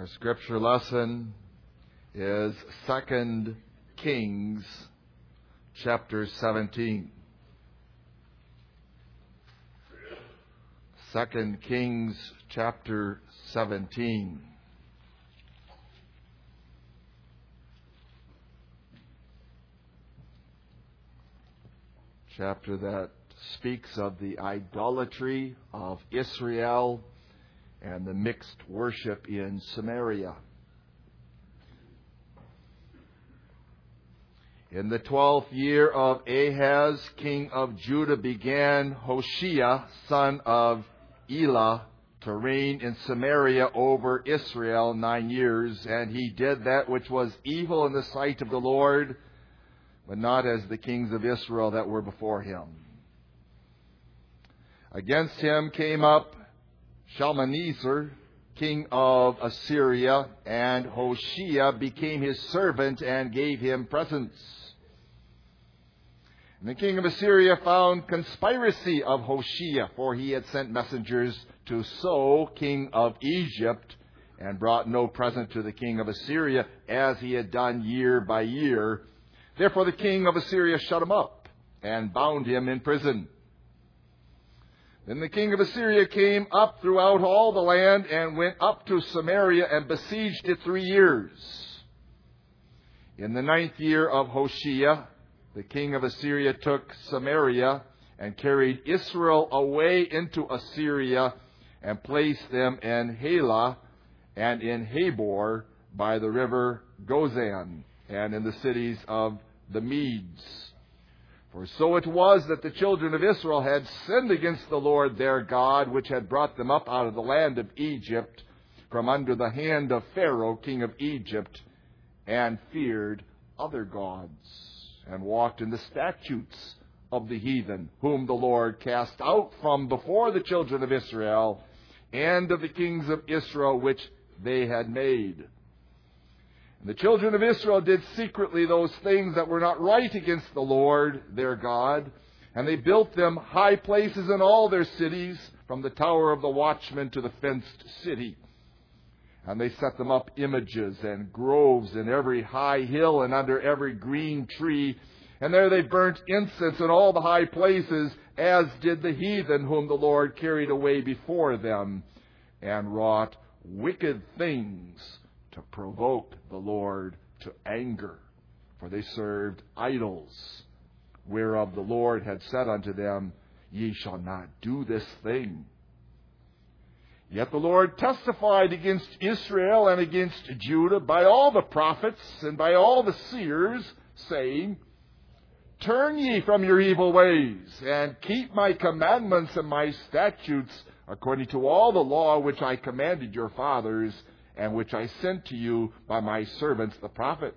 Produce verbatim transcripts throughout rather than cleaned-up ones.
Our scripture lesson is Second Kings chapter seventeen. Second Kings chapter seventeen. Chapter that speaks of the idolatry of Israel and the mixed worship in Samaria. In the twelfth year of Ahaz, king of Judah, began Hoshea, son of Elah, to reign in Samaria over Israel nine years. And he did that which was evil in the sight of the Lord, but not as the kings of Israel that were before him. Against him came up Shalmaneser, king of Assyria, and Hoshea became his servant and gave him presents. And the king of Assyria found conspiracy of Hoshea, for he had sent messengers to So, king of Egypt, and brought no present to the king of Assyria, as he had done year by year. Therefore the king of Assyria shut him up and bound him in prison. Then the king of Assyria came up throughout all the land and went up to Samaria and besieged it three years. In the ninth year of Hoshea, the king of Assyria took Samaria and carried Israel away into Assyria and placed them in Halah and in Habor by the river Gozan and in the cities of the Medes. For so it was that the children of Israel had sinned against the Lord their God, which had brought them up out of the land of Egypt, from under the hand of Pharaoh, king of Egypt, and feared other gods, and walked in the statutes of the heathen, whom the Lord cast out from before the children of Israel, and of the kings of Israel which they had made. And the children of Israel did secretly those things that were not right against the Lord their God, and they built them high places in all their cities, from the tower of the watchman to the fenced city. And they set them up images and groves in every high hill and under every green tree. And there they burnt incense in all the high places, as did the heathen whom the Lord carried away before them, and wrought wicked things to provoke the Lord to anger. For they served idols, whereof the Lord had said unto them, Ye shall not do this thing. Yet the Lord testified against Israel and against Judah by all the prophets and by all the seers, saying, Turn ye from your evil ways, and keep my commandments and my statutes, according to all the law which I commanded your fathers, and which I sent to you by my servants the prophets.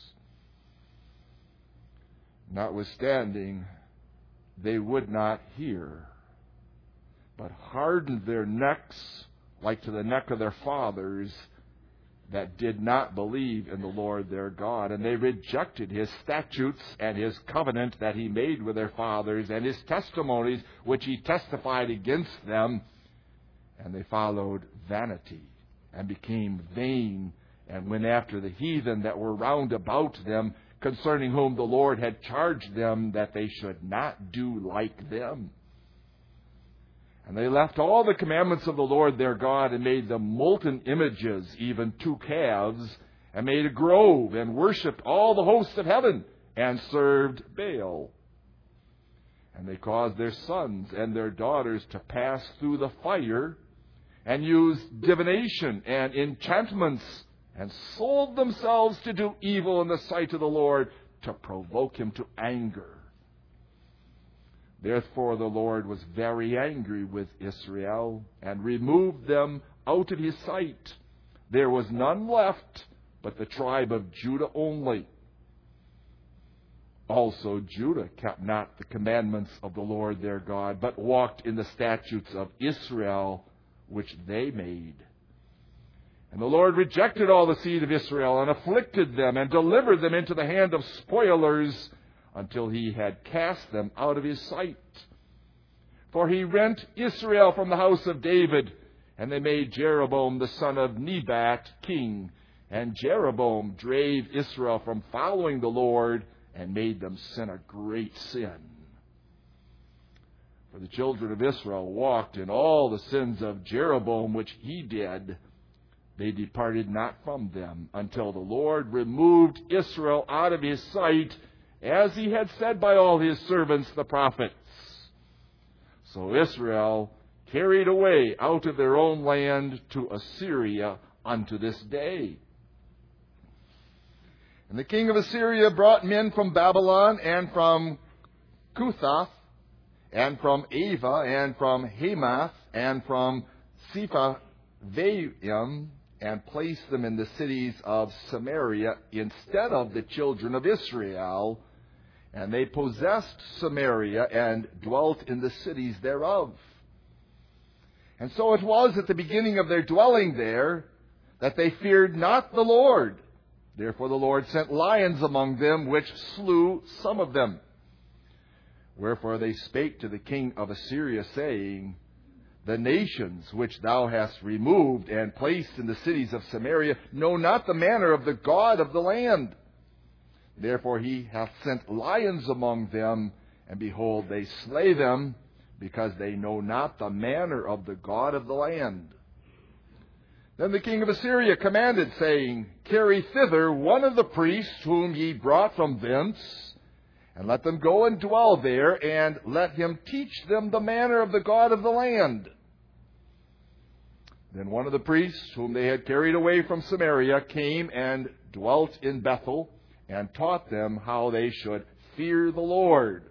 Notwithstanding, they would not hear, but hardened their necks like to the neck of their fathers, that did not believe in the Lord their God. And they rejected his statutes and his covenant that he made with their fathers, and his testimonies which he testified against them. And they followed vanity, and became vain, and went after the heathen that were round about them, concerning whom the Lord had charged them that they should not do like them. And they left all the commandments of the Lord their God, and made them molten images, even two calves, and made a grove, and worshipped all the hosts of heaven, and served Baal. And they caused their sons and their daughters to pass through the fire, and used divination and enchantments, and sold themselves to do evil in the sight of the Lord, to provoke him to anger. Therefore the Lord was very angry with Israel, and removed them out of his sight. There was none left but the tribe of Judah only. Also Judah kept not the commandments of the Lord their God, but walked in the statutes of Israel, which they made. And the Lord rejected all the seed of Israel, and afflicted them, and delivered them into the hand of spoilers, until he had cast them out of his sight. For he rent Israel from the house of David, And they made Jeroboam the son of Nebat king. And Jeroboam drave Israel from following the Lord and made them sin a great sin. For the children of Israel walked in all the sins of Jeroboam which he did. They departed not from them until the Lord removed Israel out of his sight, as he had said by all his servants the prophets. So Israel carried away out of their own land to Assyria unto this day. And the king of Assyria brought men from Babylon and from Cuthath and from Ava and from Hamath and from Sepharvaim, and placed them in the cities of Samaria instead of the children of Israel. And they possessed Samaria and dwelt in the cities thereof. And so it was at the beginning of their dwelling there that they feared not the Lord. Therefore the Lord sent lions among them, which slew some of them. Wherefore they spake to the king of Assyria, saying, The nations which thou hast removed and placed in the cities of Samaria know not the manner of the God of the land. Therefore he hath sent lions among them, and behold, they slay them, because they know not the manner of the God of the land. Then the king of Assyria commanded, saying, Carry thither one of the priests whom ye brought from thence, and let them go and dwell there, and let him teach them the manner of the God of the land. Then one of the priests whom they had carried away from Samaria came and dwelt in Bethel, and taught them how they should fear the Lord.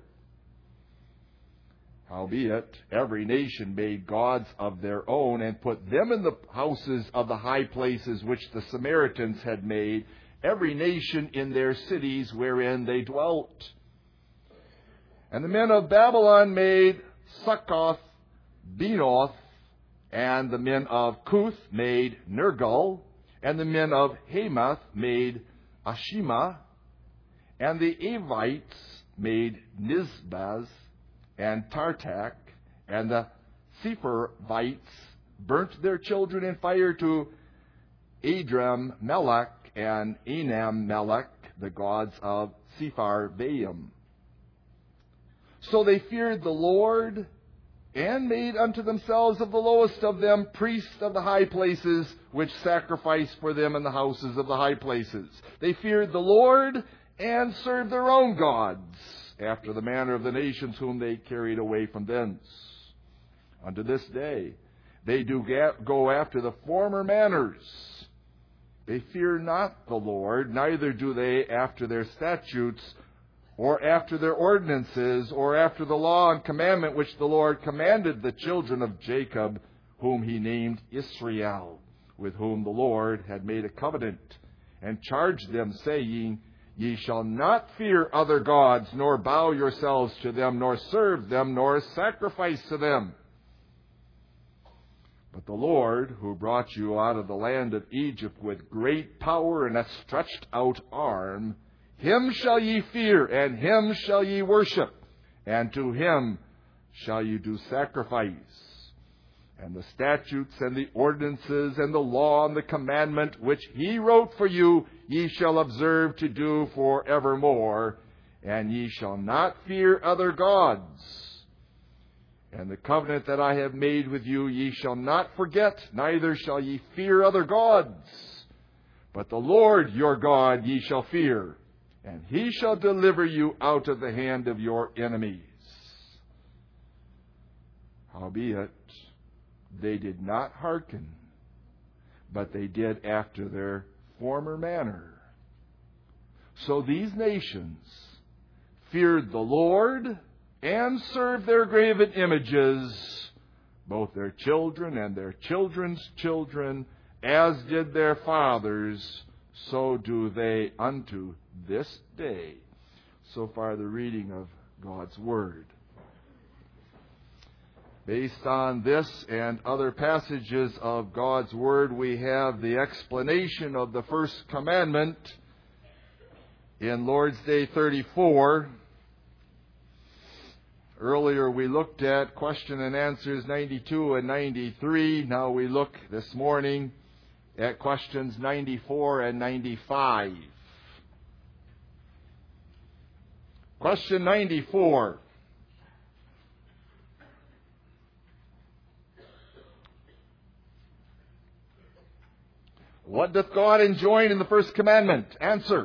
Howbeit, every nation made gods of their own, and put them in the houses of the high places which the Samaritans had made, every nation in their cities wherein they dwelt. And the men of Babylon made Succoth, Benoth, and the men of Cuth made Nergal, and the men of Hamath made Ashima, and the Avites made Nizbaz and Tartak, and the Sepharvites burnt their children in fire to Adram Melech and Enam Melech, the gods of Sepharvaim. So they feared the Lord, and made unto themselves of the lowest of them priests of the high places, which sacrificed for them in the houses of the high places. They feared the Lord, and served their own gods, after the manner of the nations whom they carried away from thence. Unto this day they do go after the former manners. They fear not the Lord, neither do they after their statutes, or after their ordinances, or after the law and commandment which the Lord commanded the children of Jacob, whom he named Israel, with whom the Lord had made a covenant, and charged them, saying, Ye shall not fear other gods, nor bow yourselves to them, nor serve them, nor sacrifice to them. But the Lord, who brought you out of the land of Egypt with great power and a stretched out arm, him shall ye fear, and him shall ye worship, and to him shall ye do sacrifice. And the statutes and the ordinances and the law and the commandment which he wrote for you, ye shall observe to do for evermore, and ye shall not fear other gods. And the covenant that I have made with you ye shall not forget, neither shall ye fear other gods. But the Lord your God ye shall fear, and he shall deliver you out of the hand of your enemies. Howbeit, they did not hearken, but they did after their former manner. So these nations feared the Lord and served their graven images, both their children and their children's children, as did their fathers, so do they unto this day. So far the reading of God's Word. Based on this and other passages of God's Word, we have the explanation of the first commandment in Lord's Day thirty-four, Earlier we looked at question and answers ninety-two and ninety-three. Now we look this morning at questions ninety-four and ninety-five. Question ninety-four. What doth God enjoin in the first commandment? Answer.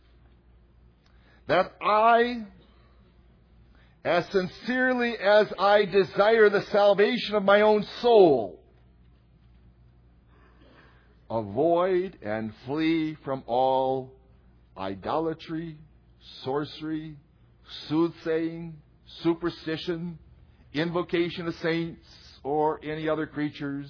That I, as sincerely as I desire the salvation of my own soul, avoid and flee from all idolatry, sorcery, soothsaying, superstition, invocation of saints, or any other creatures,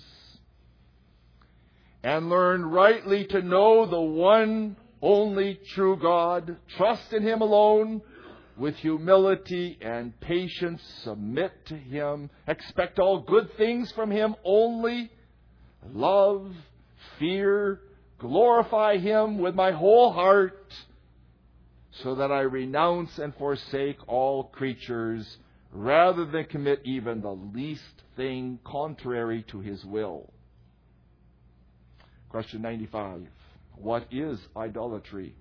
and learn rightly to know the one only true God, trust in Him alone, with humility and patience submit to Him, expect all good things from Him only, love, fear, glorify Him with my whole heart, so that I renounce and forsake all creatures, rather than commit even the least thing contrary to His will. Question ninety-five. What is idolatry?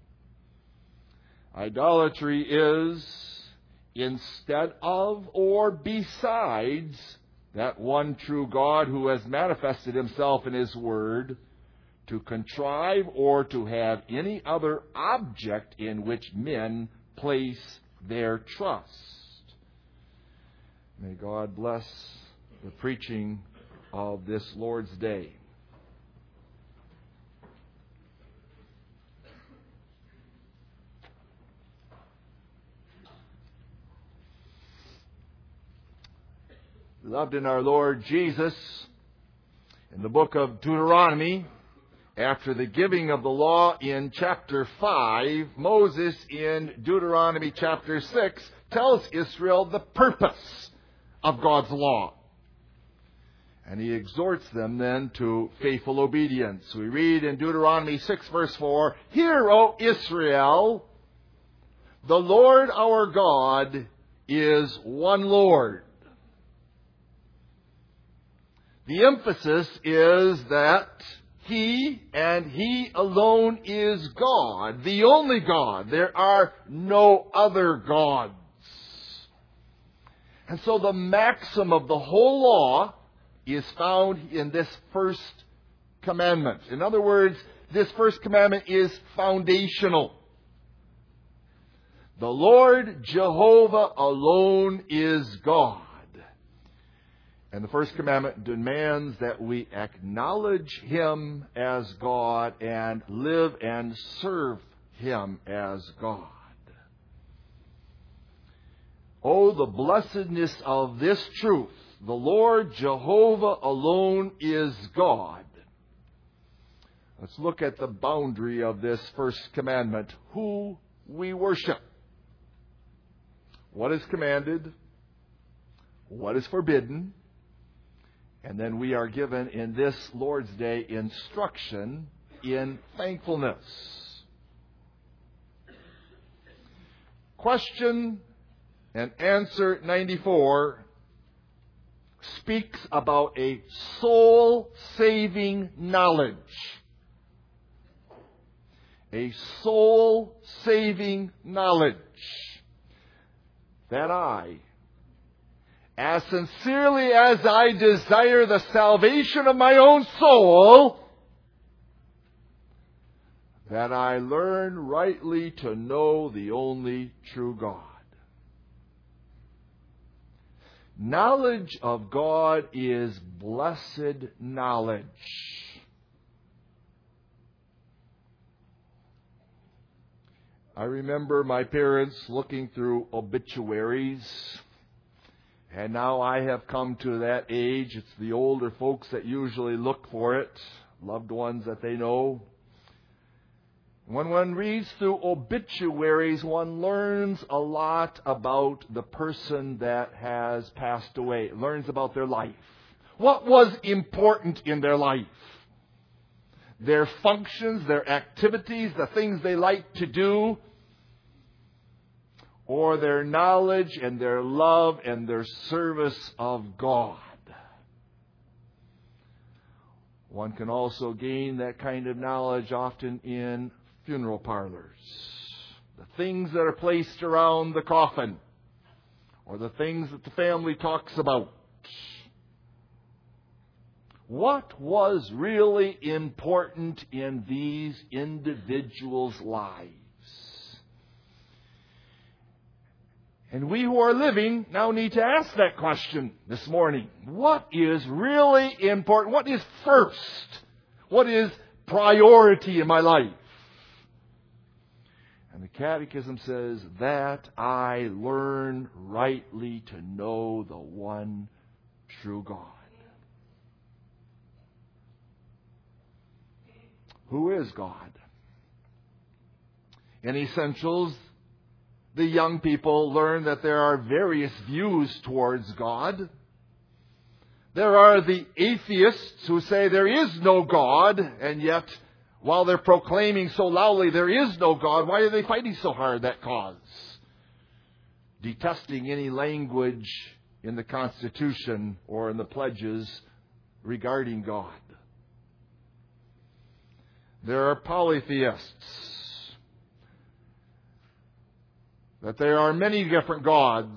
Idolatry is instead of or besides that one true God who has manifested Himself in His Word, to contrive or to have any other object in which men place their trust. May God bless the preaching of this Lord's Day. Beloved in our Lord Jesus, in the book of Deuteronomy, after the giving of the law in chapter five, Moses in Deuteronomy chapter six tells Israel the purpose of God's law. And he exhorts them then to faithful obedience. We read in Deuteronomy six verse four, "Hear, O Israel, the Lord our God is one Lord." The emphasis is that He and He alone is God, the only God. There are no other gods. And so the maxim of the whole law is found in this first commandment. In other words, this first commandment is foundational. The Lord Jehovah alone is God. And the first commandment demands that we acknowledge Him as God and live and serve Him as God. Oh, the blessedness of this truth. The Lord Jehovah alone is God. Let's look at the boundary of this first commandment. Who we worship. What is commanded? What is forbidden? And then we are given in this Lord's Day instruction in thankfulness. Question and answer ninety-four speaks about a soul-saving knowledge. A soul-saving knowledge that I, as sincerely as I desire the salvation of my own soul, that I learn rightly to know the only true God. Knowledge of God is blessed knowledge. I remember my parents looking through obituaries. And now I have come to that age. It's the older folks that usually look for it, loved ones that they know. When one reads through obituaries, one learns a lot about the person that has passed away, learns about their life. What was important in their life? Their functions, their activities, the things they liked to do. or their knowledge and their love and their service of God. One can also gain that kind of knowledge often in funeral parlors. The things that are placed around the coffin, or the things that the family talks about. What was really important in these individuals' lives? And we who are living now need to ask that question this morning. What is really important? What is first? What is priority in my life? And the Catechism says that I learn rightly to know the one true God. Who is God? In Essentials, the young people learn that there are various views towards God. There are the atheists who say there is no God, and yet, while they're proclaiming so loudly there is no God, why are they fighting so hard that cause? Detesting any language in the Constitution or in the pledges regarding God. There are polytheists. That there are many different gods.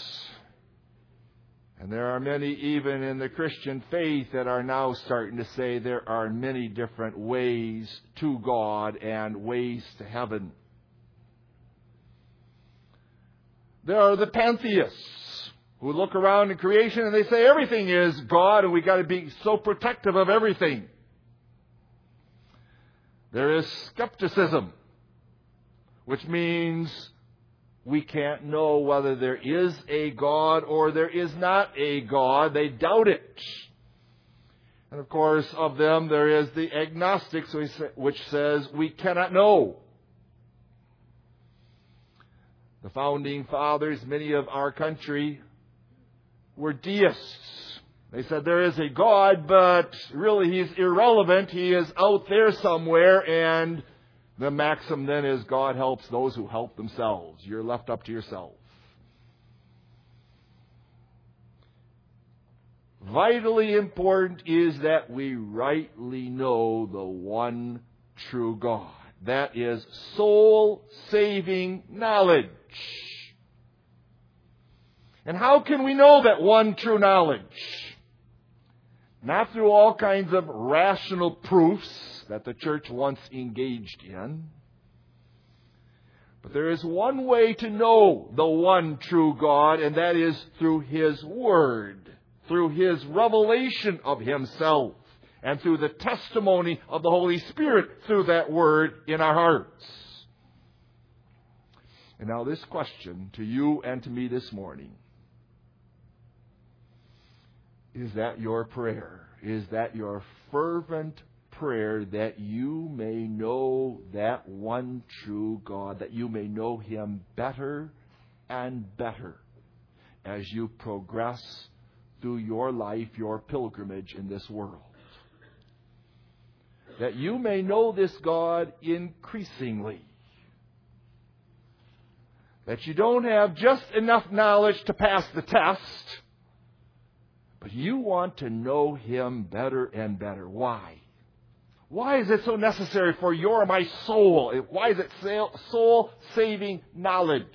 And there are many even in the Christian faith that are now starting to say there are many different ways to God and ways to heaven. There are the pantheists who look around in creation and they say everything is God and we've got to be so protective of everything. There is skepticism, which means we can't know whether there is a God or there is not a God. They doubt it. And of course, of them, there is the agnostics, which says we cannot know. The founding fathers, many of our country, were deists. They said there is a God, but really he's irrelevant. He is out there somewhere, and the maxim then is God helps those who help themselves. You're left up to yourself. Vitally important is that we rightly know the one true God. That is soul-saving knowledge. And how can we know that one true knowledge? Not through all kinds of rational proofs that the church once engaged in. But there is one way to know the one true God, and that is through His Word, through His revelation of Himself, and through the testimony of the Holy Spirit through that Word in our hearts. And now this question to you and to me this morning. Is that your prayer? Is that your fervent prayer that you may know that one true God, that you may know Him better and better as you progress through your life, your pilgrimage in this world? That you may know this God increasingly. That you don't have just enough knowledge to pass the test, but you want to know Him better and better. Why? Why is it so necessary for your and my soul? Why is it soul-saving knowledge?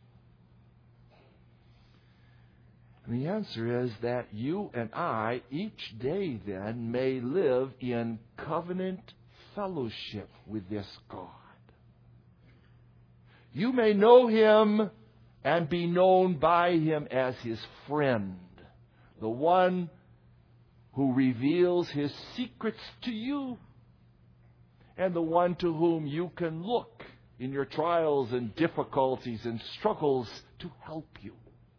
And the answer is that you and I each day then may live in covenant fellowship with this God. You may know Him and be known by Him as His friend, the one who reveals His secrets to you, and the one to whom you can look in your trials and difficulties and struggles to help you.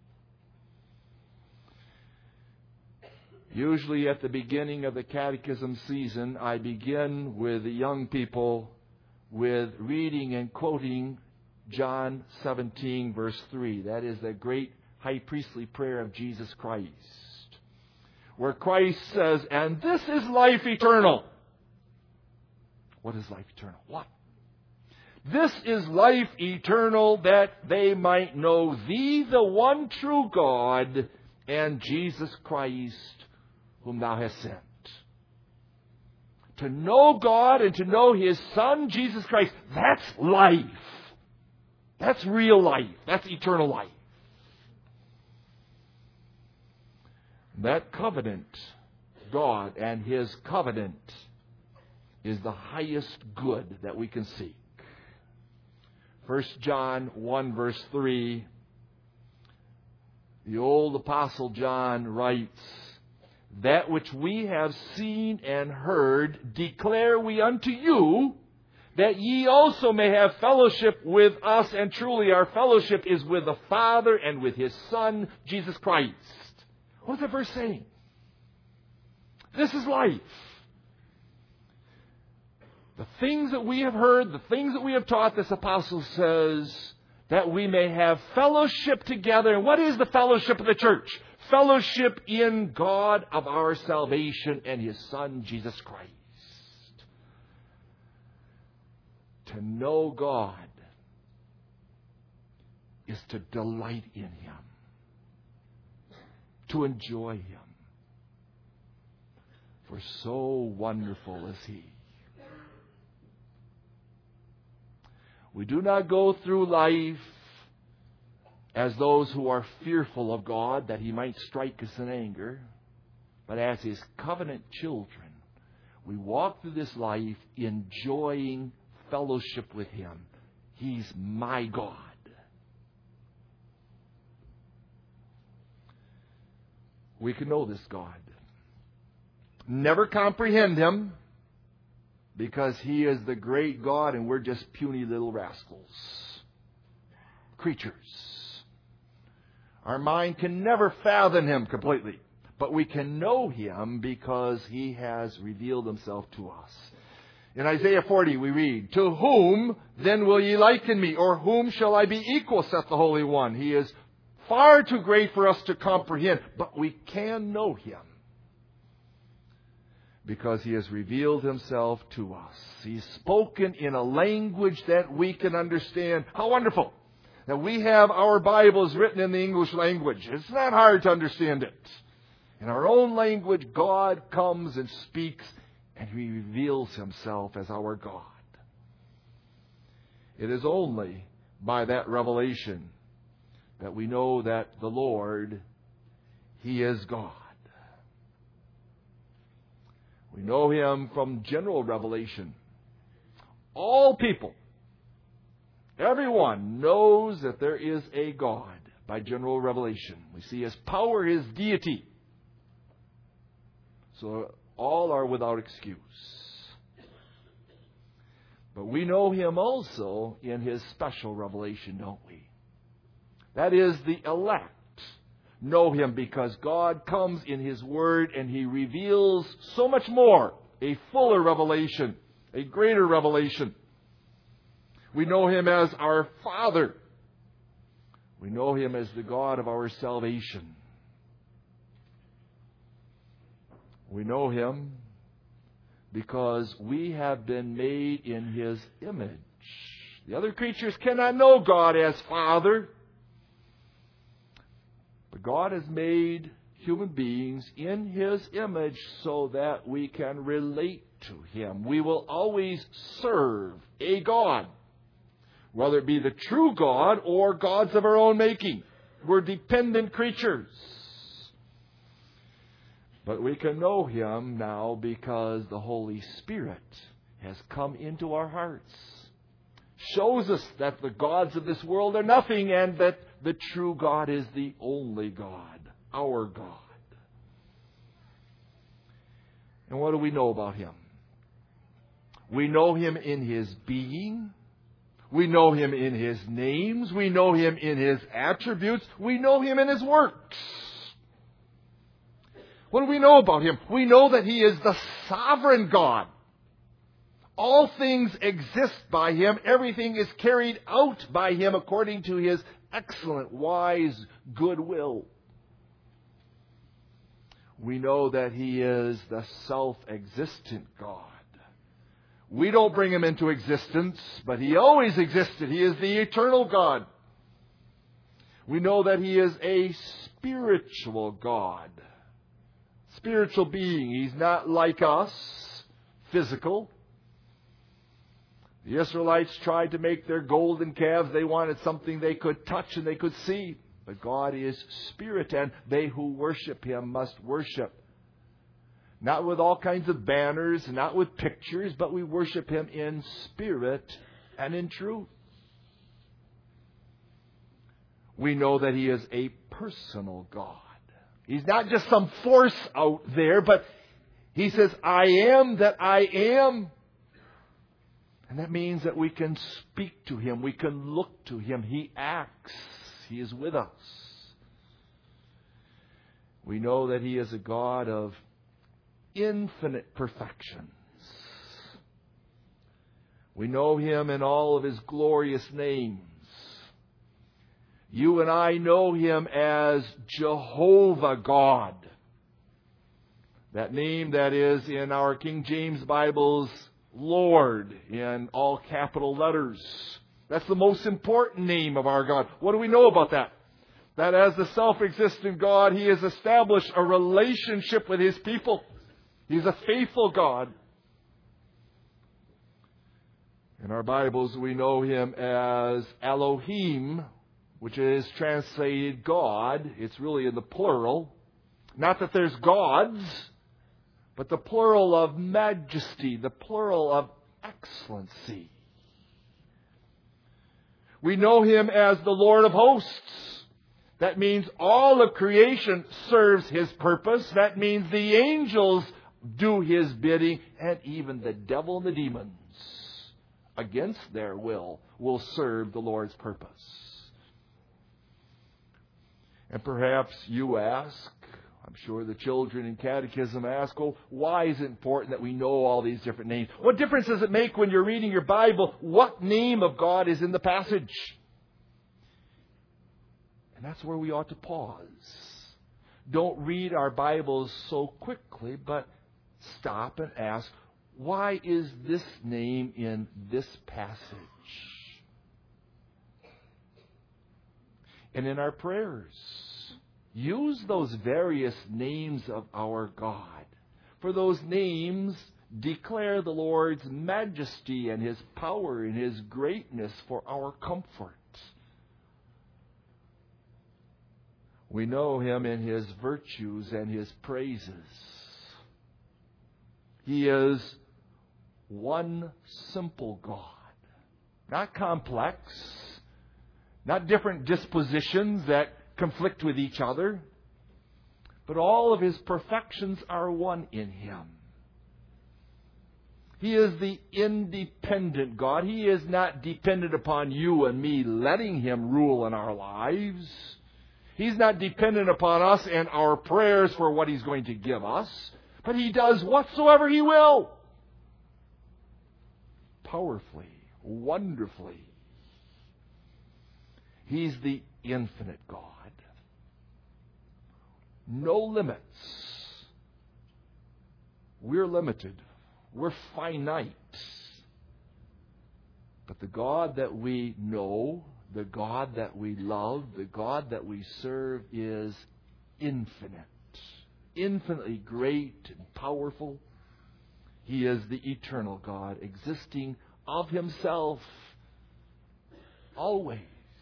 Usually at the beginning of the catechism season, I begin with the young people with reading and quoting John seventeen, verse three. That is the great high priestly prayer of Jesus Christ, where Christ says, "And this is life eternal." What is life eternal? What? This is life eternal, that they might know Thee, the one true God, and Jesus Christ, whom Thou hast sent. To know God and to know His Son, Jesus Christ, that's life. That's real life. That's eternal life. That covenant, God and His covenant, is the highest good that we can seek. First John one verse three, the old Apostle John writes, That which we have seen and heard declare we unto you, that ye also may have fellowship with us, and truly our fellowship is with the Father and with His Son, Jesus Christ. What is that verse saying? This is life. The things that we have heard, the things that we have taught, this apostle says, that we may have fellowship together. And what is the fellowship of the church? Fellowship in God of our salvation and His Son, Jesus Christ. To know God is to delight in Him, to enjoy Him. For so wonderful is He. We do not go through life as those who are fearful of God, that He might strike us in anger, but as His covenant children, we walk through this life enjoying fellowship with Him. He's my God. We can know this God. Never comprehend Him, because He is the great God and we're just puny little rascals, creatures. Our mind can never fathom Him completely, but we can know Him because He has revealed Himself to us. In Isaiah forty we read, To whom then will ye liken me, or whom shall I be equal, saith the Holy One. He is far too great for us to comprehend, but we can know Him because He has revealed Himself to us. He's spoken in a language that we can understand. How wonderful that we have our Bibles written in the English language. It's not hard to understand it. In our own language, God comes and speaks, and He reveals Himself as our God. It is only by that revelation that we know that the Lord, He is God. We know Him from general revelation. All people, everyone knows that there is a God by general revelation. We see His power, His deity. So all are without excuse. But we know Him also in His special revelation, don't we? That is, the elect know Him because God comes in His Word and He reveals so much more, a fuller revelation, a greater revelation. We know Him as our Father. We know Him as the God of our salvation. We know Him because we have been made in His image. The other creatures cannot know God as Father. But God has made human beings in His image so that we can relate to Him. We will always serve a God, whether it be the true God or gods of our own making. We're dependent creatures. But we can know Him now because the Holy Spirit has come into our hearts. Shows us that the gods of this world are nothing, and that the true God is the only God, our God. And what do we know about Him? We know Him in His being. We know Him in His names. We know Him in His attributes. We know Him in His works. What do we know about Him? We know that He is the sovereign God. All things exist by Him. Everything is carried out by Him according to His excellent, wise goodwill. We know that He is the self-existent God. We don't bring Him into existence, but He always existed. He is the eternal God. We know that He is a spiritual God. Spiritual being. He's not like us, physical. The Israelites tried to make their golden calves. They wanted something they could touch and they could see. But God is spirit, and they who worship Him must worship. Not with all kinds of banners, not with pictures, but we worship Him in spirit and in truth. We know that He is a personal God. He's not just some force out there, but He says, I am that I am. And that means that we can speak to Him. We can look to Him. He acts. He is with us. We know that He is a God of infinite perfections. We know Him in all of His glorious names. You and I know Him as Jehovah God. That name that is in our King James Bible's Lord in all capital letters. That's the most important name of our God. What do we know about that? That as the self-existent God, He has established a relationship with His people. He's a faithful God. In our Bibles, we know Him as Elohim, which is translated God. It's really in the plural. Not that there's gods, but the plural of majesty, the plural of excellency. We know Him as the Lord of hosts. That means all of creation serves His purpose. That means the angels do His bidding, and even the devil and the demons, against their will, will serve the Lord's purpose. And perhaps you ask, I'm sure the children in catechism ask, oh, why is it important that we know all these different names? What difference does it make when you're reading your Bible what name of God is in the passage? And that's where we ought to pause. Don't read our Bibles so quickly, but stop and ask, why is this name in this passage? And in our prayers, use those various names of our God. For those names declare the Lord's majesty and His power and His greatness for our comfort. We know Him in His virtues and His praises. He is one simple God. Not complex. Not different dispositions that conflict with each other. But all of His perfections are one in Him. He is the independent God. He is not dependent upon you and me letting Him rule in our lives. He's not dependent upon us and our prayers for what He's going to give us. But He does whatsoever He will. Powerfully, wonderfully. He's the infinite God. No limits. We're limited. We're finite. But the God that we know, the God that we love, the God that we serve is infinite. Infinitely great and powerful. He is the eternal God, existing of Himself always.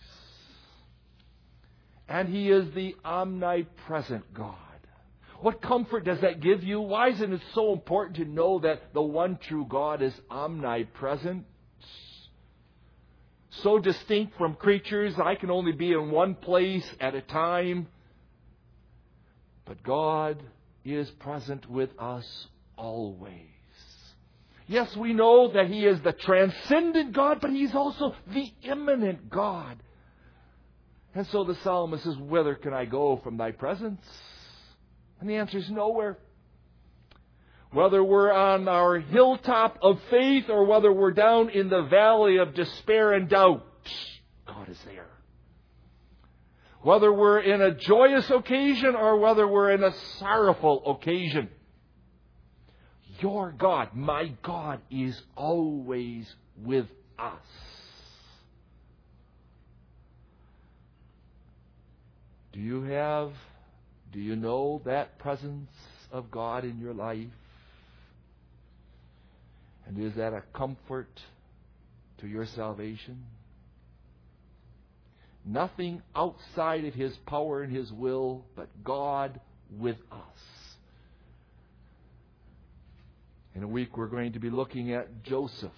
And He is the omnipresent God. What comfort does that give you? Why isn't it so important to know that the one true God is omnipresent? So distinct from creatures, I can only be in one place at a time. But God is present with us always. Yes, we know that He is the transcendent God, but He's also the immanent God. And so the psalmist says, whither can I go from Thy presence? And the answer is nowhere. Whether we're on our hilltop of faith or whether we're down in the valley of despair and doubt, God is there. Whether we're in a joyous occasion or whether we're in a sorrowful occasion, your God, my God, is always with us. Do you have, do you know that presence of God in your life? And is that a comfort to your salvation? Nothing outside of His power and His will, but God with us. In a week we're going to be looking at Joseph,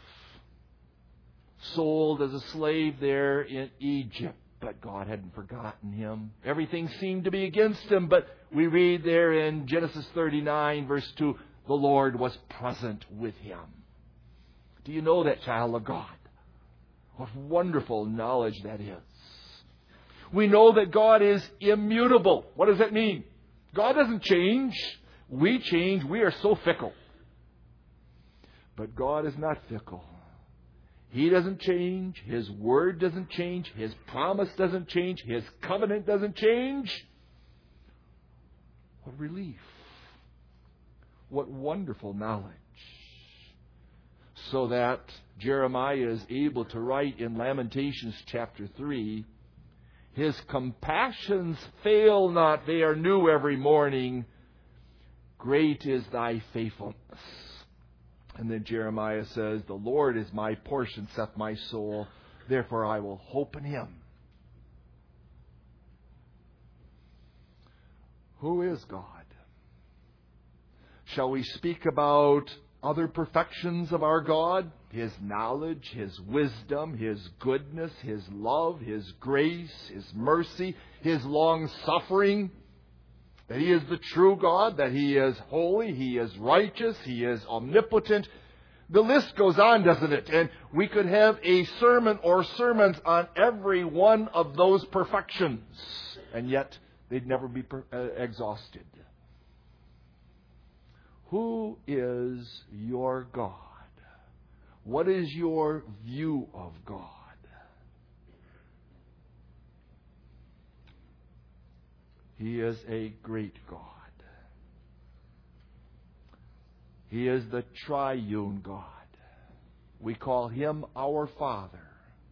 sold as a slave there in Egypt, but God hadn't forgotten him. Everything seemed to be against him, but we read there in Genesis thirty-nine, verse two, the Lord was present with him. Do you know that, child of God? What wonderful knowledge that is. We know that God is immutable. What does that mean? God doesn't change. We change. We are so fickle. But God is not fickle. He doesn't change. His word doesn't change. His promise doesn't change. His covenant doesn't change. What relief. What wonderful knowledge. So that Jeremiah is able to write in Lamentations chapter three, His compassions fail not, they are new every morning. Great is thy faithfulness. And then Jeremiah says, the Lord is my portion, saith my soul, therefore I will hope in Him. Who is God? Shall we speak about other perfections of our God? His knowledge, His wisdom, His goodness, His love, His grace, His mercy, His long-suffering. That He is the true God, that He is holy, He is righteous, He is omnipotent. The list goes on, doesn't it? And we could have a sermon or sermons on every one of those perfections. And yet, they'd never be per- uh, exhausted. Who is your God? What is your view of God? He is a great God. He is the triune God. We call Him our Father.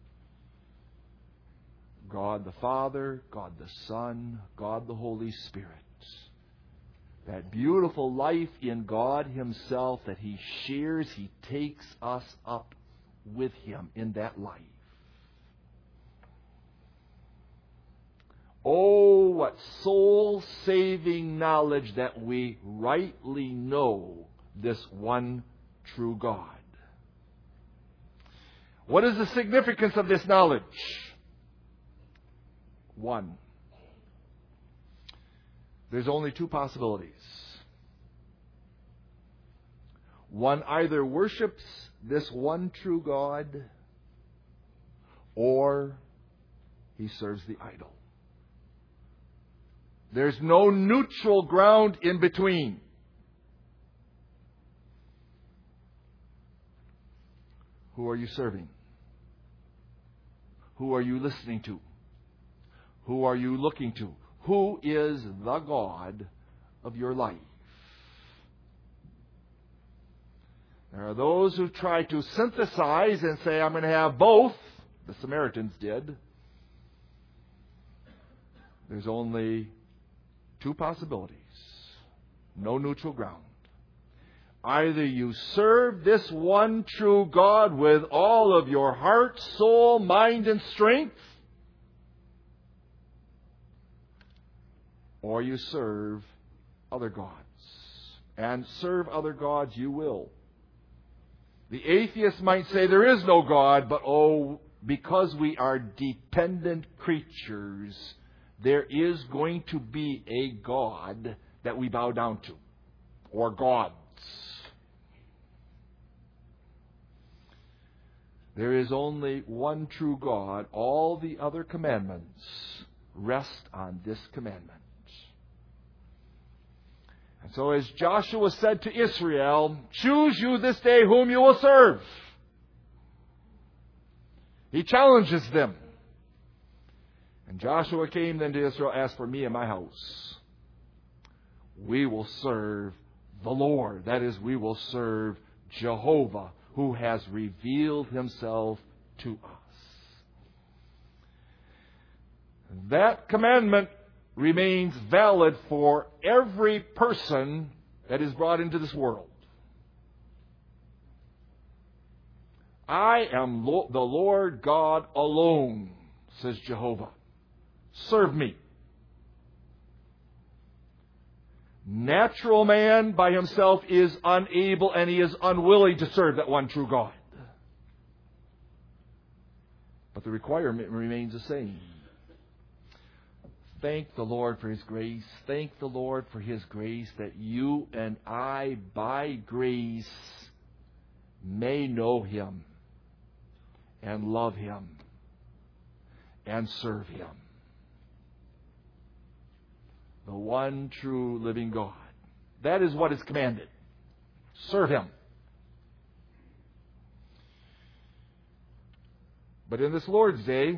God the Father, God the Son, God the Holy Spirit. That beautiful life in God Himself that He shares, He takes us up with Him in that life. Oh, what soul-saving knowledge that we rightly know this one true God. What is the significance of this knowledge? One. There's only two possibilities. One either worships this one true God, or he serves the idol. There's no neutral ground in between. Who are you serving? Who are you listening to? Who are you looking to? Who is the God of your life? There are those who try to synthesize and say, I'm going to have both. The Samaritans did. There's only two possibilities. No neutral ground. Either you serve this one true God with all of your heart, soul, mind, and strength, or you serve other gods. And serve other gods you will. The atheist might say there is no God, but oh, because we are dependent creatures, there is going to be a God that we bow down to, or gods. There is only one true God. All the other commandments rest on this commandment. And so as Joshua said to Israel, choose you this day whom you will serve. He challenges them. And Joshua came then to Israel, as for me and my house, we will serve the Lord. That is, we will serve Jehovah, who has revealed Himself to us. That commandment remains valid for every person that is brought into this world. I am lo- the Lord God alone, says Jehovah. Serve me. Natural man by himself is unable and he is unwilling to serve that one true God. But the requirement remains the same. Thank the Lord for His grace. Thank the Lord for His grace that you and I, by grace, may know Him and love Him and serve Him. The one true living God. That is what is commanded. Serve Him. But in this Lord's Day,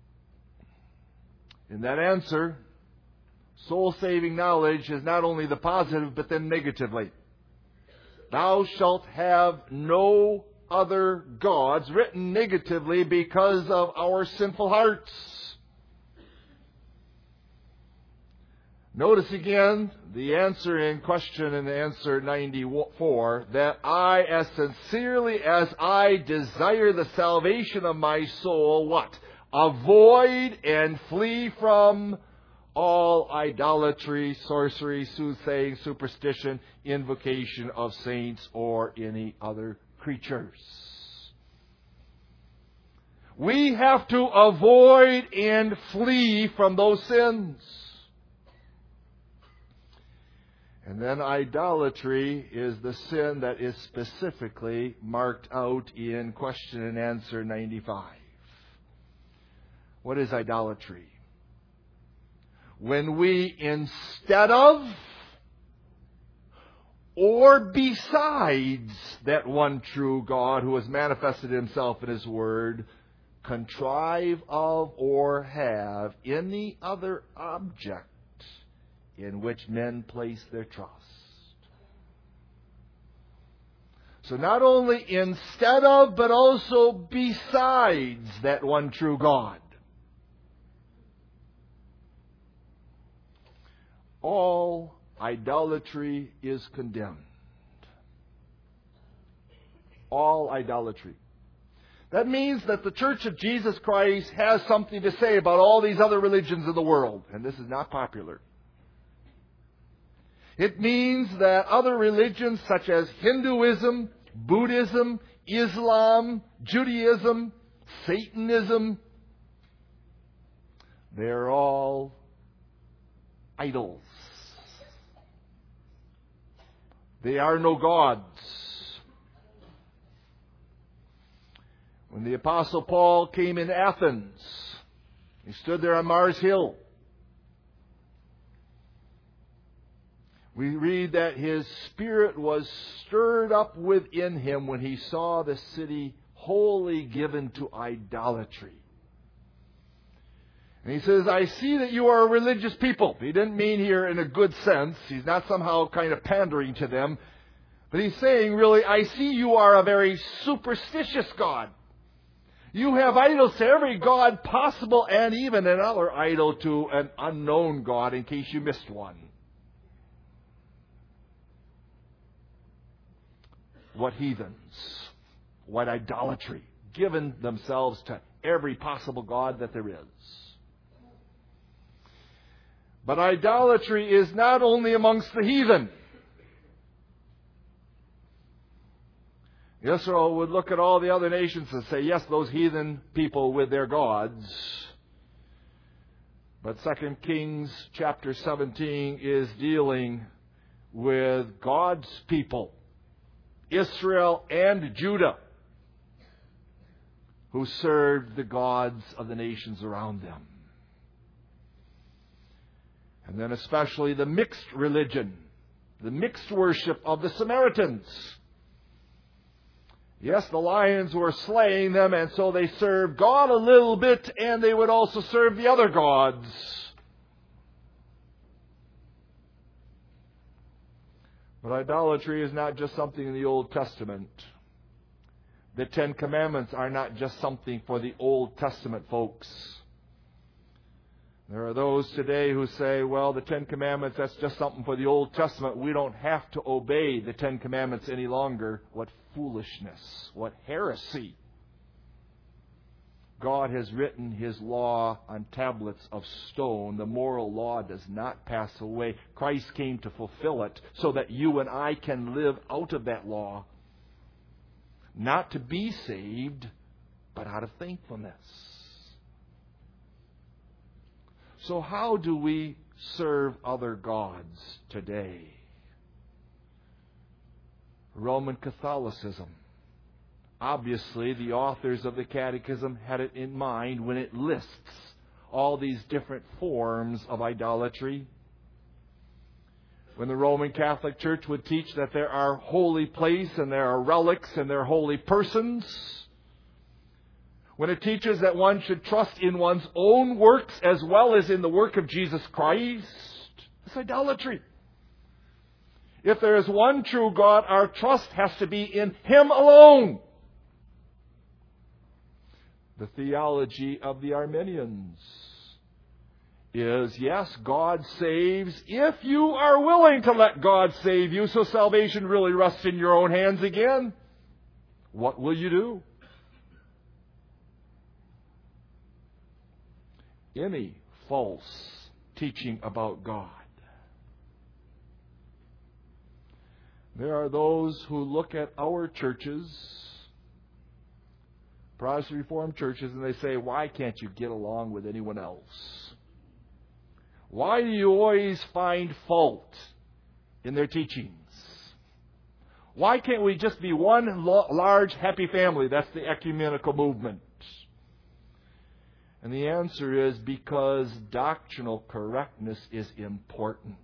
in that answer, soul-saving knowledge is not only the positive, but then negatively. Thou shalt have no other gods, written negatively because of our sinful hearts. Notice again the answer in question in answer ninety-four, that I, as sincerely as I desire the salvation of my soul, what? Avoid and flee from all idolatry, sorcery, soothsaying, superstition, invocation of saints, or any other creatures. We have to avoid and flee from those sins. And then idolatry is the sin that is specifically marked out in question and answer ninety-five. What is idolatry? When we, instead of or besides that one true God who has manifested Himself in His Word, contrive of or have any other object in which men place their trust. So not only instead of, but also besides that one true God. All idolatry is condemned. All idolatry. That means that the Church of Jesus Christ has something to say about all these other religions of the world. And this is not popular. It means that other religions such as Hinduism, Buddhism, Islam, Judaism, Satanism, they're all idols. They are no gods. When the Apostle Paul came in Athens, he stood there on Mars Hill. We read that his spirit was stirred up within him when he saw the city wholly given to idolatry. And he says, I see that you are a religious people. He didn't mean here in a good sense. He's not somehow kind of pandering to them. But he's saying, really, I see you are a very superstitious God. You have idols to every god possible and even another idol to an unknown God in case you missed one. What heathens, what idolatry, given themselves to every possible god that there is. But idolatry is not only amongst the heathen. Israel would look at all the other nations and say, yes, those heathen people with their gods. But Second Kings chapter seventeen is dealing with God's people, Israel and Judah, who served the gods of the nations around them. And then especially the mixed religion, the mixed worship of the Samaritans. Yes, the lions were slaying them, and so they served God a little bit, and they would also serve the other gods. But idolatry is not just something in the Old Testament. The Ten Commandments are not just something for the Old Testament folks. There are those today who say, well, the Ten Commandments, that's just something for the Old Testament. We don't have to obey the Ten Commandments any longer. What foolishness. What heresy. God has written His law on tablets of stone. The moral law does not pass away. Christ came to fulfill it so that you and I can live out of that law. Not to be saved, but out of thankfulness. So how do we serve other gods today? Roman Catholicism. Obviously, the authors of the Catechism had it in mind when it lists all these different forms of idolatry. When the Roman Catholic Church would teach that there are holy places and there are relics and there are holy persons. When it teaches that one should trust in one's own works as well as in the work of Jesus Christ, it's idolatry. If there is one true God, our trust has to be in Him alone. The theology of the Arminians is, yes, God saves if you are willing to let God save you, so salvation really rests in your own hands again. What will you do? Any false teaching about God. There are those who look at our churches, Protestant Reformed churches, and they say, why can't you get along with anyone else? Why do you always find fault in their teachings? Why can't we just be one large happy family? That's the ecumenical movement. And the answer is because doctrinal correctness is important.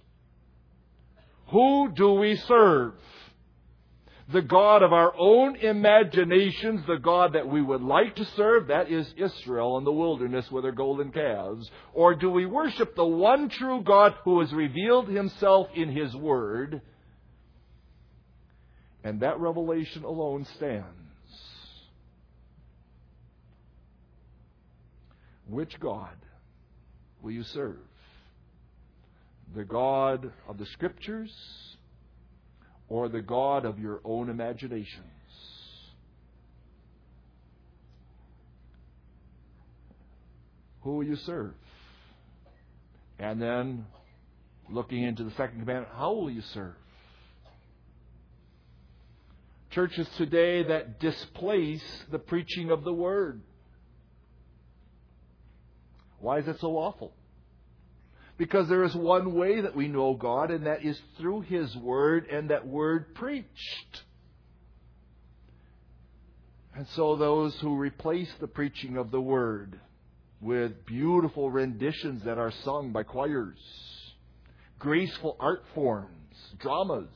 Who do we serve? The God of our own imaginations, the God that we would like to serve, that is Israel in the wilderness with their golden calves. Or do we worship the one true God who has revealed Himself in His Word? And that revelation alone stands. Which God will you serve? The God of the Scriptures or the God of your own imaginations? Who will you serve? And then, looking into the second commandment, how will you serve? Churches today that displace the preaching of the Word. Why is it so awful? Because there is one way that we know God, and that is through His Word, and that Word preached. And so those who replace the preaching of the Word with beautiful renditions that are sung by choirs, graceful art forms, dramas.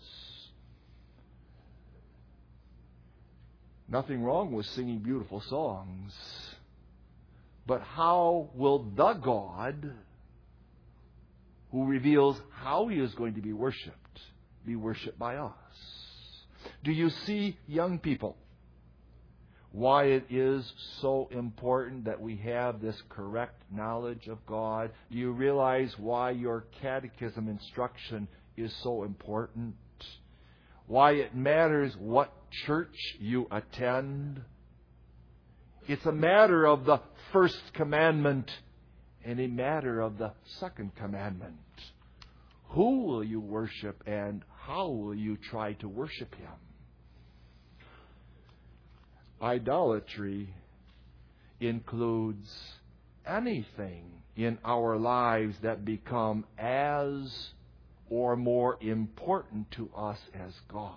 Nothing wrong with singing beautiful songs. But how will the God who reveals how He is going to be worshipped be worshipped by us? Do you see, young people, why it is so important that we have this correct knowledge of God? Do you realize why your catechism instruction is so important? Why it matters what church you attend? It's a matter of the first commandment and a matter of the second commandment. Who will you worship and how will you try to worship Him? Idolatry includes anything in our lives that become as or more important to us as God.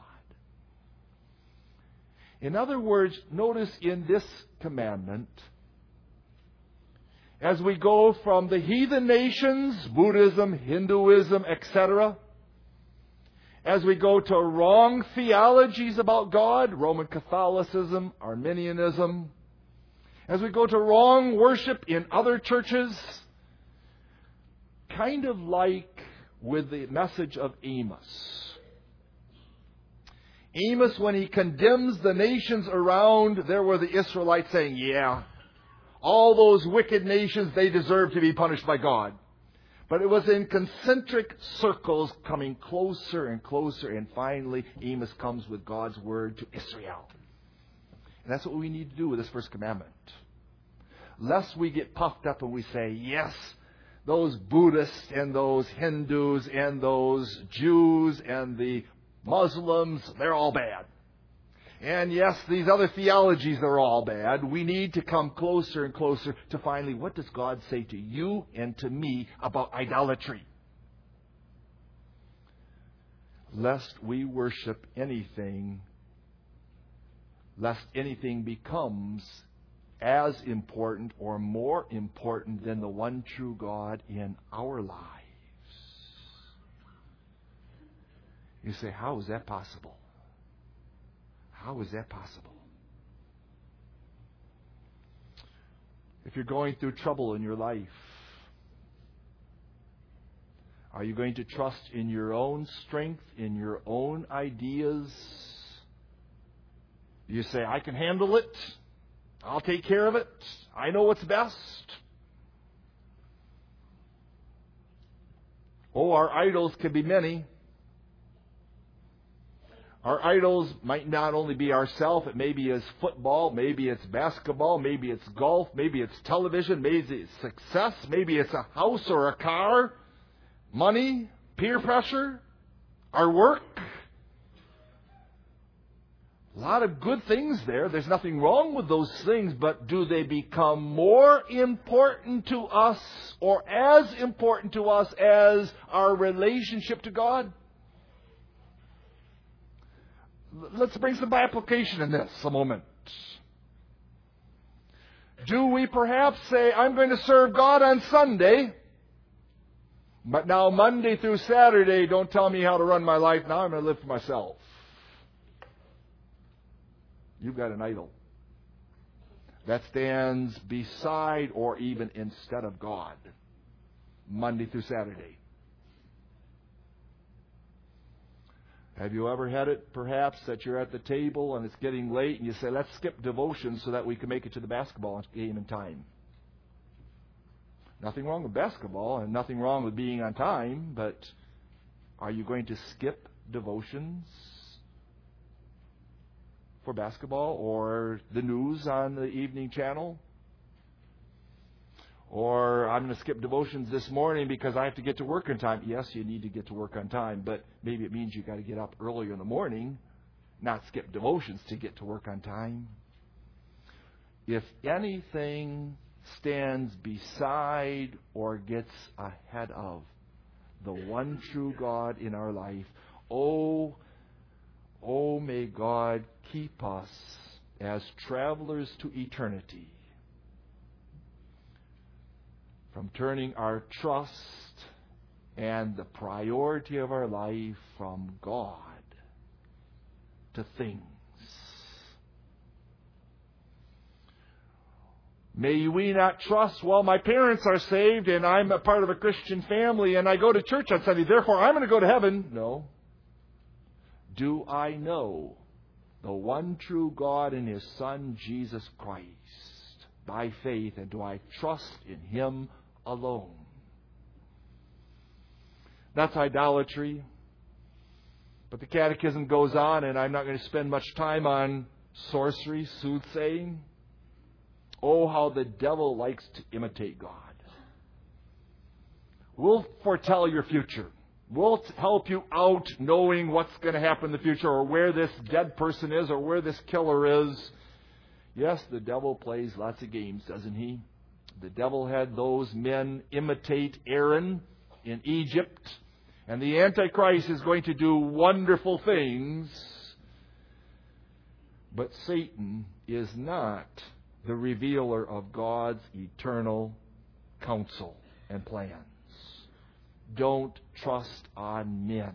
In other words, notice in this commandment, as we go from the heathen nations, Buddhism, Hinduism, et cetera, as we go to wrong theologies about God, Roman Catholicism, Arminianism, as we go to wrong worship in other churches, kind of like with the message of Amos, Amos, when he condemns the nations around, there were the Israelites saying, yeah, all those wicked nations, they deserve to be punished by God. But it was in concentric circles coming closer and closer, and finally Amos comes with God's word to Israel. And that's what we need to do with this first commandment. Lest we get puffed up and we say, yes, those Buddhists and those Hindus and those Jews and the Muslims, they're all bad. And yes, these other theologies are all bad. We need to come closer and closer to finally, what does God say to you and to me about idolatry? Lest we worship anything, lest anything becomes as important or more important than the one true God in our lives. You say, how is that possible? How is that possible? If you're going through trouble in your life, are you going to trust in your own strength, in your own ideas? You say, I can handle it. I'll take care of it. I know what's best. Oh, our idols can be many. Our idols might not only be ourselves, it may be as football, maybe it's basketball, maybe it's golf, maybe it's television, maybe it's success, maybe it's a house or a car, money, peer pressure, our work. A lot of good things there. There's nothing wrong with those things, but do they become more important to us or as important to us as our relationship to God? Let's bring some application in this a moment. Do we perhaps say, I'm going to serve God on Sunday, but now Monday through Saturday, don't tell me how to run my life. Now I'm going to live for myself. You've got an idol that stands beside or even instead of God Monday through Saturday. Have you ever had it, perhaps, that you're at the table and it's getting late and you say, let's skip devotion so that we can make it to the basketball game in time? Nothing wrong with basketball and nothing wrong with being on time, but are you going to skip devotions for basketball or the news on the evening channel? Or I'm going to skip devotions this morning because I have to get to work on time. Yes, you need to get to work on time, but maybe it means you've got to get up earlier in the morning, not skip devotions to get to work on time. If anything stands beside or gets ahead of the one true God in our life, oh, oh, may God keep us as travelers to eternity from turning our trust and the priority of our life from God to things. May we not trust, well, my parents are saved and I'm a part of a Christian family and I go to church on Sunday, therefore I'm going to go to heaven. No. Do I know the one true God and His Son, Jesus Christ, by faith, and do I trust in Him alone? That's idolatry. But the catechism goes on, and I'm not going to spend much time on sorcery, soothsaying. Oh, how the devil likes to imitate God. We'll foretell your future. We'll help you out knowing what's going to happen in the future, or where this dead person is, or where this killer is. Yes, the devil plays lots of games, doesn't he? The devil had those men imitate Aaron in Egypt. And the Antichrist is going to do wonderful things. But Satan is not the revealer of God's eternal counsel and plans. Don't trust on men.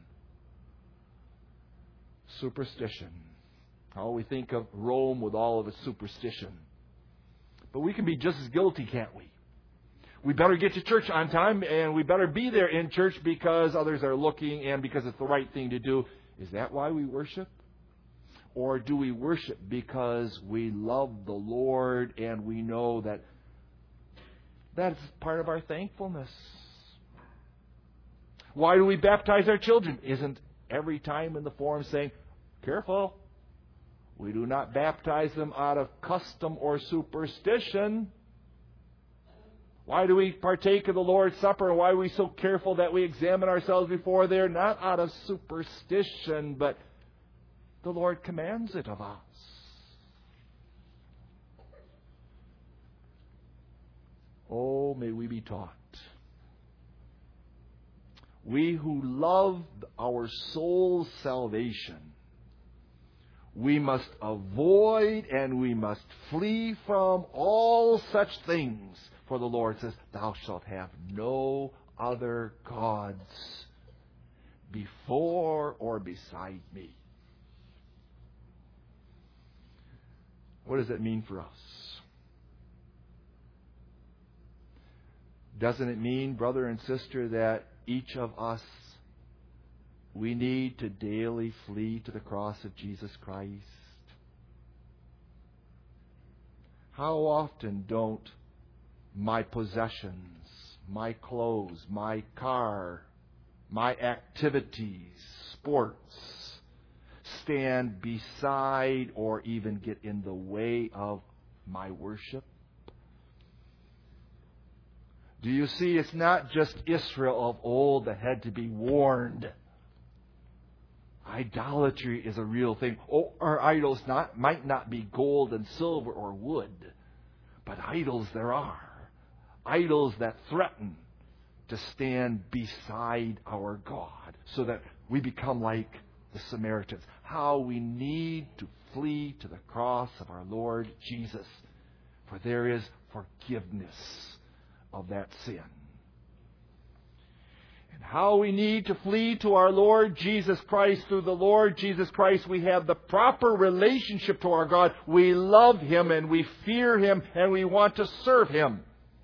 Superstition. Oh, we think of Rome with all of its superstition. But we can be just as guilty, can't we? We better get to church on time, and we better be there in church because others are looking and because it's the right thing to do. Is that why we worship? Or do we worship because we love the Lord and we know that that's part of our thankfulness? Why do we baptize our children? Isn't every time in the form saying, careful, we do not baptize them out of custom or superstition? Why do we partake of the Lord's Supper? Why are we so careful that we examine ourselves before there? Not out of superstition, but the Lord commands it of us. Oh, may we be taught. We who love our soul's salvation, we must avoid and we must flee from all such things. For the Lord says, thou shalt have no other gods before or beside me. What does that mean for us? Doesn't it mean, brother and sister, that each of us, we need to daily flee to the cross of Jesus Christ? How often don't my possessions, my clothes, my car, my activities, sports, stand beside or even get in the way of my worship? Do you see, it's not just Israel of old that had to be warned. Idolatry is a real thing. Oh, our idols not, might not be gold and silver or wood, but idols there are. Idols that threaten to stand beside our God so that we become like the Samaritans. How we need to flee to the cross of our Lord Jesus, for there is forgiveness of that sin. And how we need to flee to our Lord Jesus Christ. Through the Lord Jesus Christ, we have the proper relationship to our God. We love Him and we fear Him and we want to serve Him.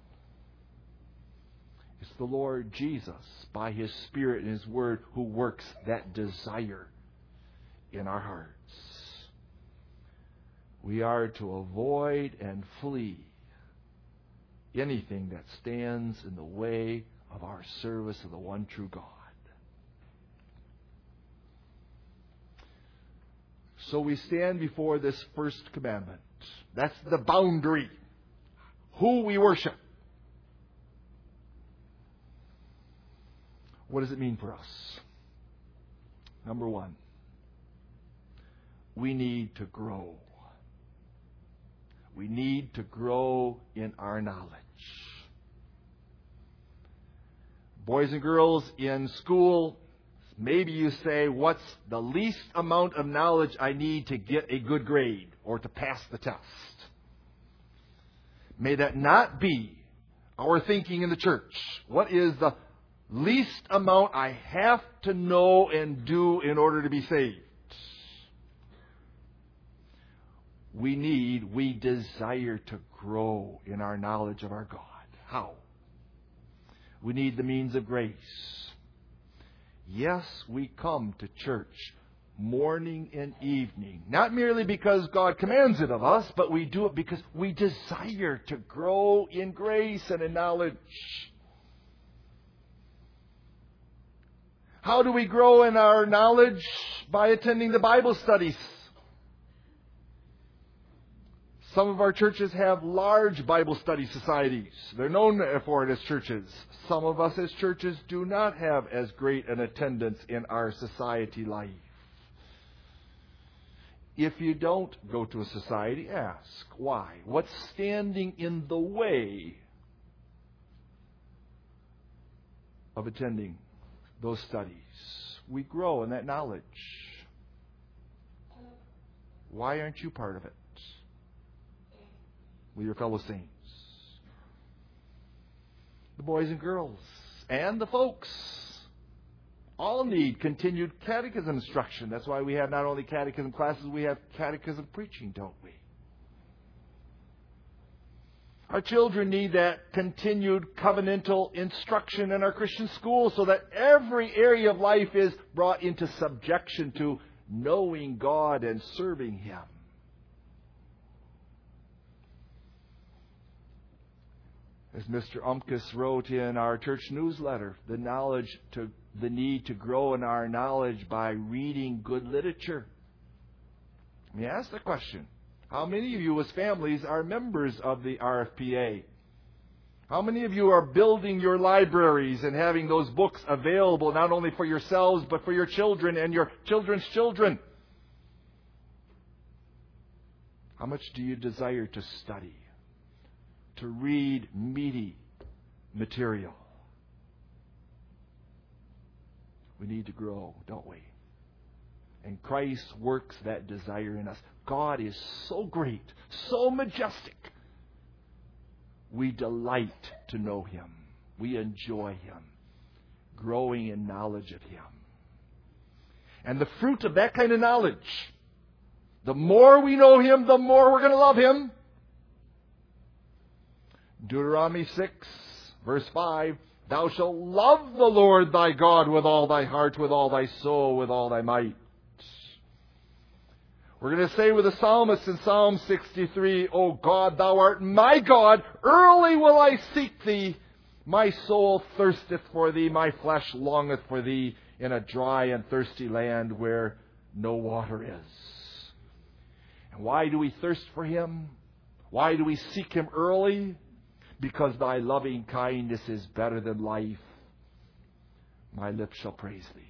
It's the Lord Jesus, by His Spirit and His Word, who works that desire in our hearts. We are to avoid and flee anything that stands in the way of our service of the one true God. So we stand before this first commandment. That's the boundary. Who we worship. What does it mean for us? Number one, we need to grow. We need to grow in our knowledge. Boys and girls in school, maybe you say, what's the least amount of knowledge I need to get a good grade or to pass the test? May that not be our thinking in the church. What is the least amount I have to know and do in order to be saved? We need, we desire to grow in our knowledge of our God. How? We need the means of grace. Yes, we come to church morning and evening, not merely because God commands it of us, but we do it because we desire to grow in grace and in knowledge. How do we grow in our knowledge? By attending the Bible studies. Some of our churches have large Bible study societies. They're known for it as churches. Some of us as churches do not have as great an attendance in our society life. If you don't go to a society, ask why. What's standing in the way of attending those studies? We grow in that knowledge. Why aren't you part of it with your fellow saints? The boys and girls and the folks all need continued catechism instruction. That's why we have not only catechism classes, we have catechism preaching, don't we? Our children need that continued covenantal instruction in our Christian schools so that every area of life is brought into subjection to knowing God and serving Him. As Mister Umkus wrote in our church newsletter, the knowledge to the need to grow in our knowledge by reading good literature. Let me ask the question: how many of you as families are members of the R F P A? How many of you are building your libraries and having those books available not only for yourselves but for your children and your children's children? How much do you desire to study, to read meaty material? We need to grow, don't we? And Christ works that desire in us. God is so great, so majestic. We delight to know Him. We enjoy Him, growing in knowledge of Him. And the fruit of that kind of knowledge, the more we know Him, the more we're going to love Him. Deuteronomy six, verse five, Thou shalt love the Lord thy God with all thy heart, with all thy soul, with all thy might. We're going to say with the psalmist in Psalm sixty-three, O God, thou art my God, early will I seek thee. My soul thirsteth for thee, my flesh longeth for thee in a dry and thirsty land where no water is. And why do we thirst for Him? Why do we seek Him early? Because thy loving kindness is better than life. My lips shall praise thee.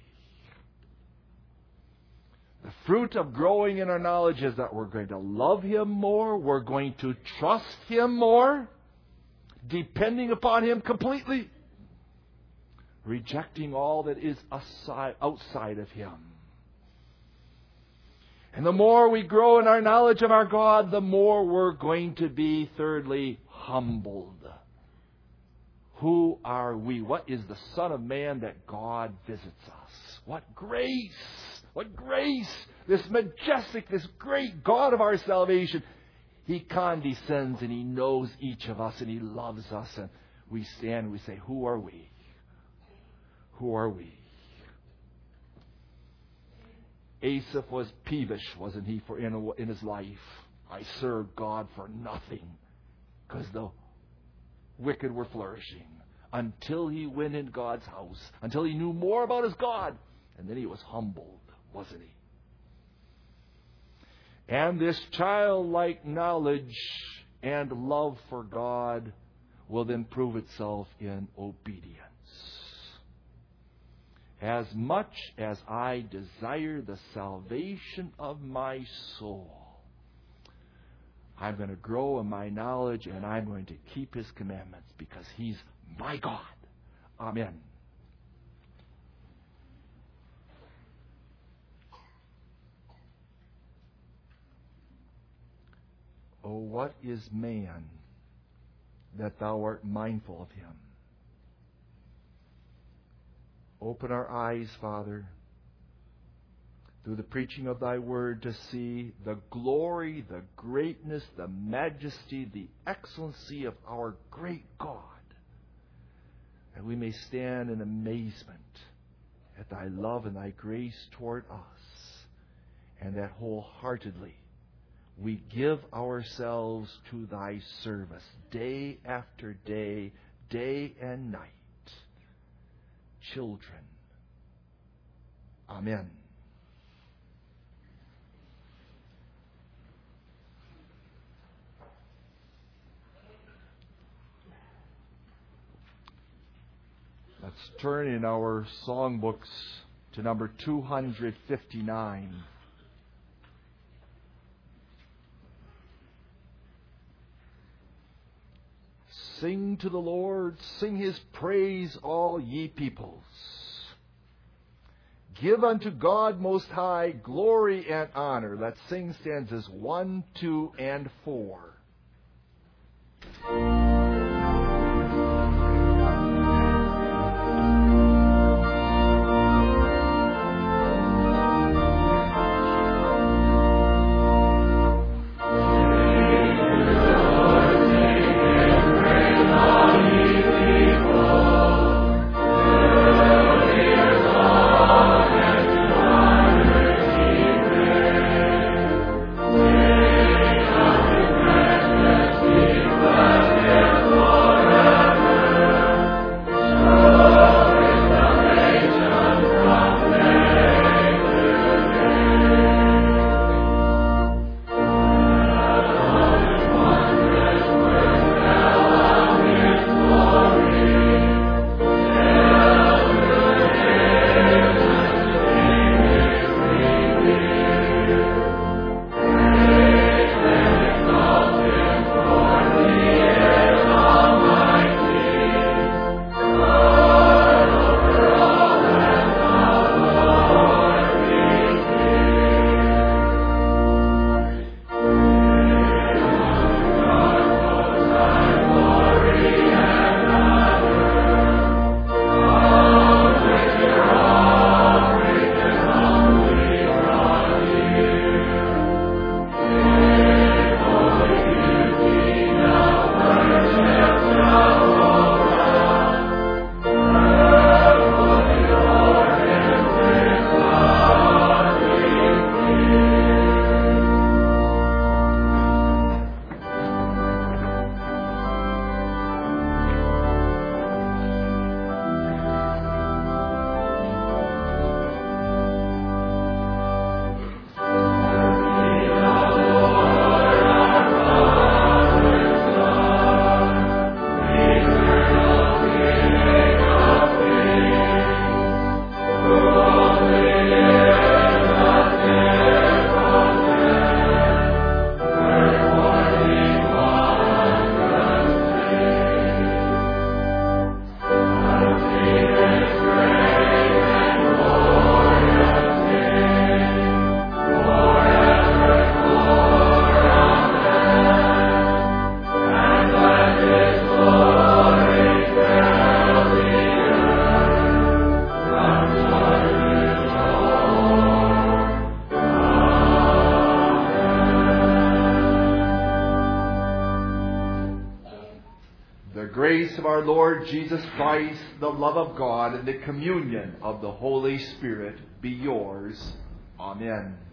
The fruit of growing in our knowledge is that we're going to love Him more. We're going to trust Him more, depending upon Him completely, rejecting all that is aside, outside of Him. And the more we grow in our knowledge of our God, the more we're going to be, thirdly, humbled. Who are we? What is the Son of Man that God visits us? What grace! What grace! This majestic, this great God of our salvation. He condescends and He knows each of us and He loves us. And we stand and we say, who are we? Who are we? Asaph was peevish, wasn't he, for in, in his life? I served God for nothing because the wicked were flourishing. Until he went in God's house. Until he knew more about his God. And then he was humbled, wasn't he? And this childlike knowledge and love for God will then prove itself in obedience. As much as I desire the salvation of my soul, I'm going to grow in my knowledge and I'm going to keep His commandments because He's my God. Amen. Oh, what is man that thou art mindful of him? Open our eyes, Father, through the preaching of thy word to see the glory, the greatness, the majesty, the excellency of our great God. And we may stand in amazement at thy love and thy grace toward us. And that wholeheartedly we give ourselves to thy service day after day, day and night. Children. Amen. Let's turn in our songbooks to number two hundred fifty-nine. Sing to the Lord, sing His praise, all ye peoples. Give unto God Most High glory and honor. Let's sing stanzas one, two, and four. Thank you. the grace of our Lord Jesus Christ, the love of God, and the communion of the Holy Spirit be yours. Amen.